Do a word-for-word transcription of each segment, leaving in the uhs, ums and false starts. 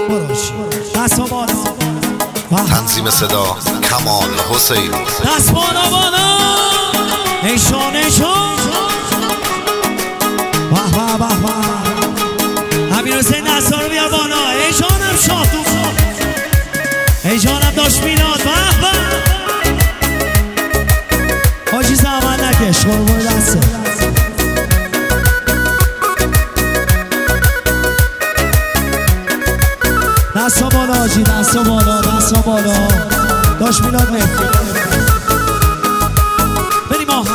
تنظیم صدا کمال حسین. دست بالا بالا ایشان ایشان واه واه واه واه امیر حسین دستا رو بیار بالا. ایشانم شاطو ایشانم داشت میلاد واه واه حاجی زمان نکش قربون دسته. دستا بالا حاجی دستا بالا دستا بالا داشت میلاد مهدی بریم آه.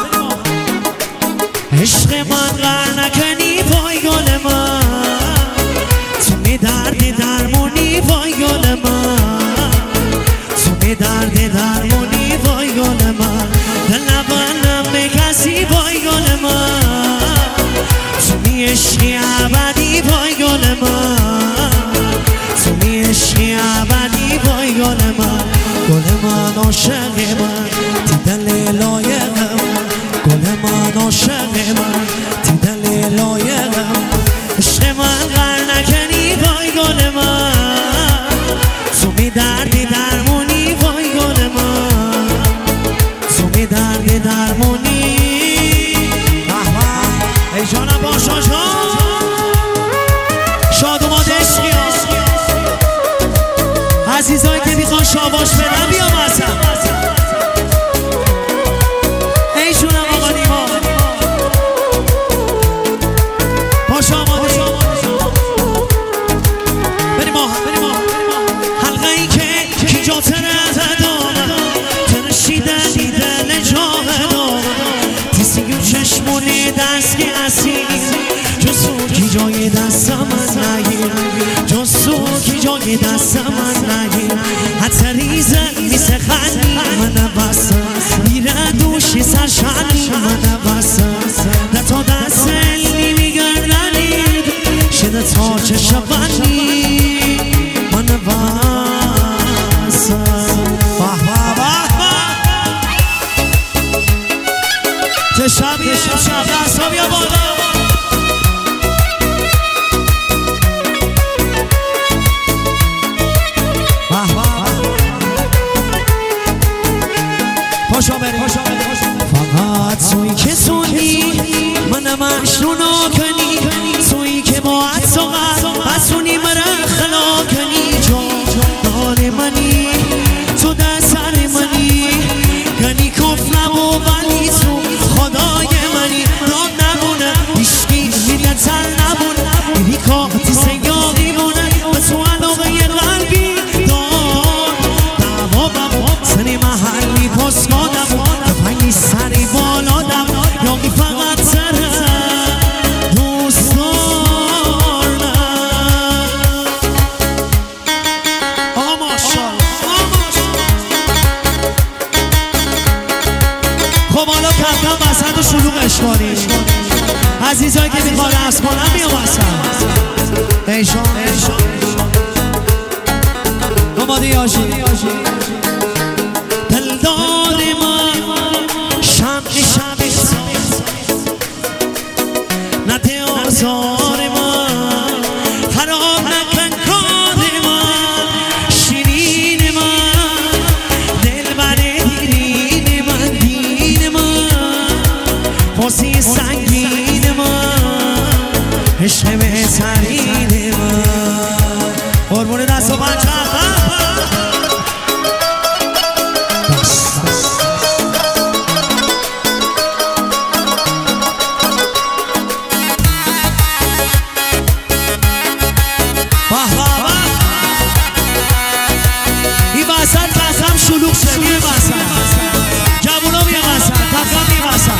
عشق من غر نکنی وای گل من تو می درد درمونی وای گل من تو می درد درمونی وای گل من دل نبندم به کسی وای گل من تو می عشقی ابدی وای گل من تو می عشقی ابدی وای گل من گل من عاشق من دیدن لایقم گل من عاشق من دیدن لایقم عشق من غر نکنی وای گل من تو می دردی درمونی وای گل من تو می دردی درمونی ای جانم باشا جان شاد اومد عشقی عزیزایی که میخوان شاباش بدن بیام اصلا ایشونم آقا نیما باش آماده بریم آها بریم آها حلقه ای که کی جا تره دامن ترشیدن دیدن جاه دامن تیسیگون چشمونی دست که اصیل جسو کی جای دست من نگیر جسو کی جای دست من نگیر حتی ریزه میسه خندی من بستم میره دوشی سرشنی من بستم ده تا دست علمی میگردنید شده تا چشم بندی من بستم واه واه واه واه چه شبیه شب دستا بیا بالا فقط تویی که تویی منم اشنونا کنی تویی که با عدس و قد بسونی مرا خلا کنی جان منی تو در سر منی کنی کف نبو ولی تو خدای منی داد نبونه هیشکی میده تر نبونه بی کاتی سیاقی مونه به تو علاقه قلبی دار دعوا ببا سنی محلی پاسکادم سری بالا دم یاقی فقط سره دوست دارم آقا ماشاءالله خب حالا کمکم وسط و شلوغش کنیم عزیزایی که میخواد رقص کنم میام وسط ایشان آماده یاشی دلدار من شمعی شمعی نده آزار من خراب نکن کار من شیرین من دل بر دیرین من دین من پاسی سنگین من عشق بهترین من قربون دست و بچه شلوغ شه میره وسط جوونا میره وسط تقام میره وسط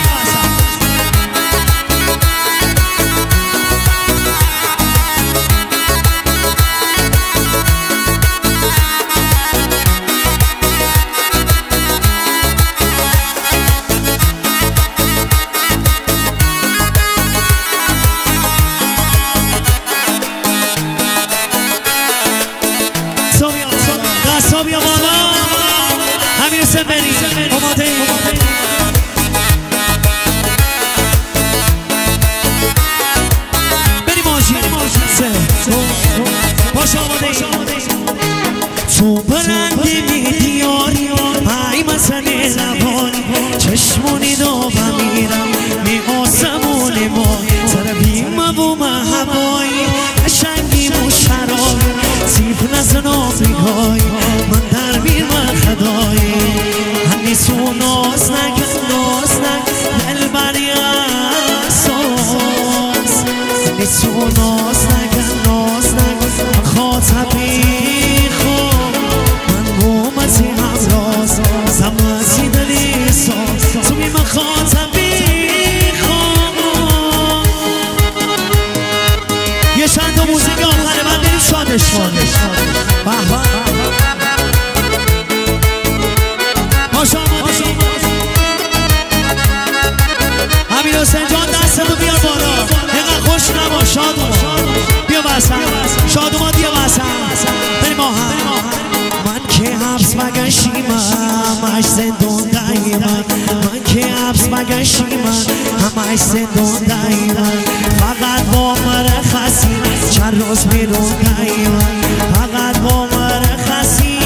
دستا بیا بالا امیر حسین بریم آماده بریم آجی باش آماده شادش کنید بابا ماشا ماشا امیر حسین جان دستتو بیار بالا اینقدر خوش نبا شادوما بیا بسن شادوما بیا بسن بریم با هم من که حبس مگشیمم همش زندون دایمم من که حبس مگشیمم همش زندون دایمم فقط با مرخصی چند روز بیرون دایمم فقط با مرخصی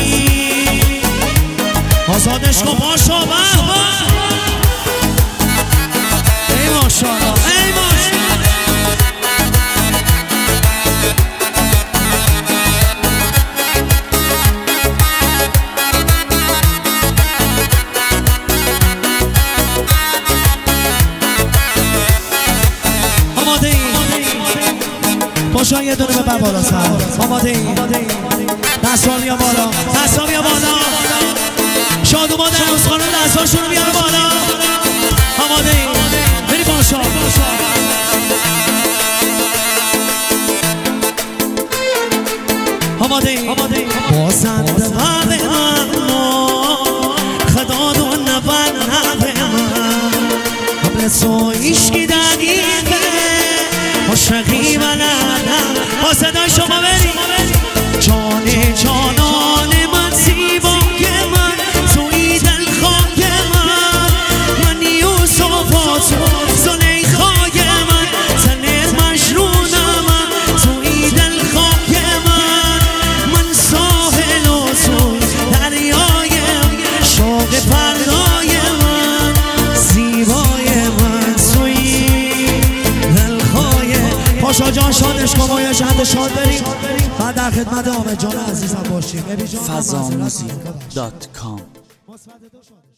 آزادش کن باشو بابا ای ماشاءالله ای ماشاءالله آماده ای باشا یه دونه به بالا سر آماده ای دستا بیا بالا دستا بیا بالا شادوما در روز خانم دستاشونو بیار بالا آماده ای بری باشا آماده ای بازنده قبه من خدا دو نبن نبه من قبل تو ایشکی دقیقه مشرقی و لعنم با صدای شما بری جان جانان من زیبا که من توی دل خاک من من یوسف و تو زلیخای من تن مجنونم من توی دل خاک من من ساحل و تو دریایم شوق فردای من زیبای من توی دل خای پاشا جان شادش کن باید شهد شاد بریم بعد در خدمت آمد جان عزیزم باشیم فضاموزیک دات کام